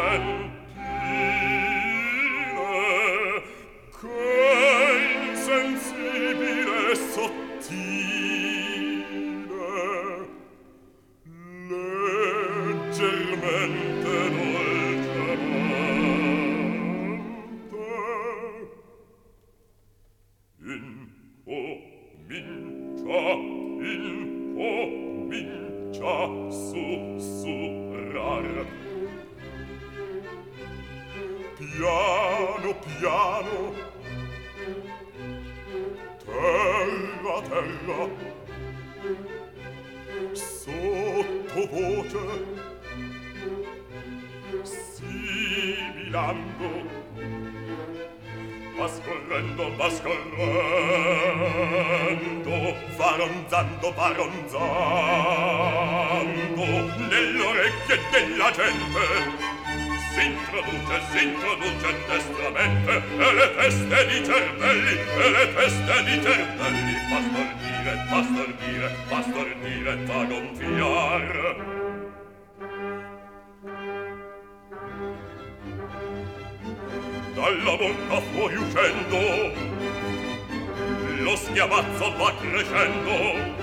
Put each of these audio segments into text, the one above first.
Dalla bocca fuori uscendo, lo schiamazzo va crescendo,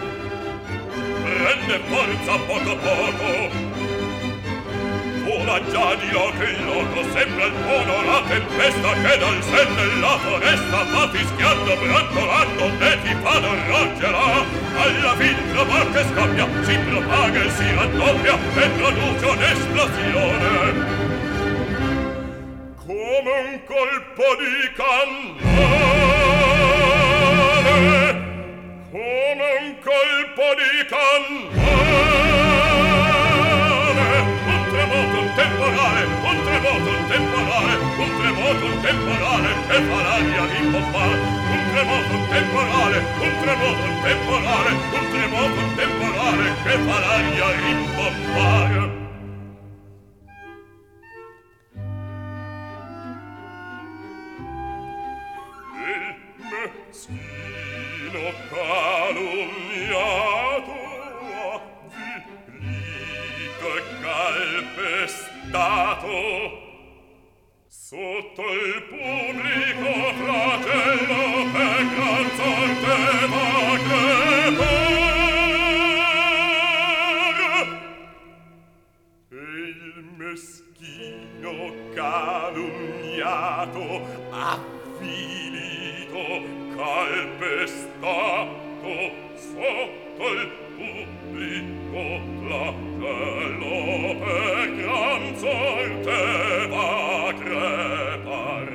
prende forza poco a poco. Vola già di loco in loco, sembra il fono la tempesta che dal sen della foresta va fischiando, brontolando e ti fa d'orroggerà. Alla fin trova che scoppia, si propaga e si raddoppia e produce un'esplosione. Come un colpo di cannone, come un colpo di cannone, un tremoto, un temporale, un tremoto, un temporale, un tremoto, un temporale che fa l'aria rimbombare, un tremoto, un temporale, un tremoto, un temporale, un tremoto, un temporale che fa l'aria rimbombare. Meschino calunniato, vilito e calpestato, sotto il pubblico flagello per gran sorte va crepar. E il meschino calunniato avvilito, calpestato, sotto il pubblico flagello per gran sorte va crepar.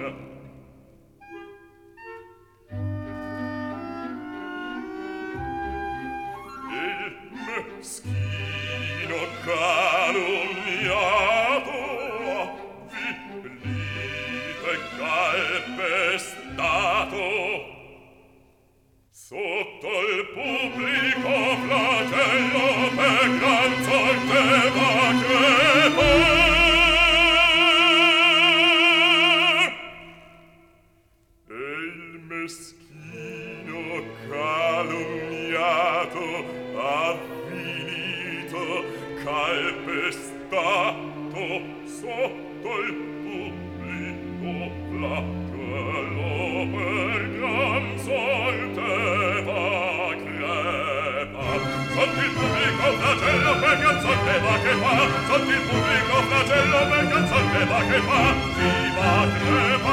Il meschino calunniato, vilito e calpestato, sotto il pubblico flagello per gran sorte va crepar. E il meschino calunniato, avvilito, calpestato, sotto il pubblico flagello per gran sorte va crepar. Sotto il pubblico flagello per gran sorte va crepar. Sotto il pubblico flagello per gran sorte va crepar. Si va crepar.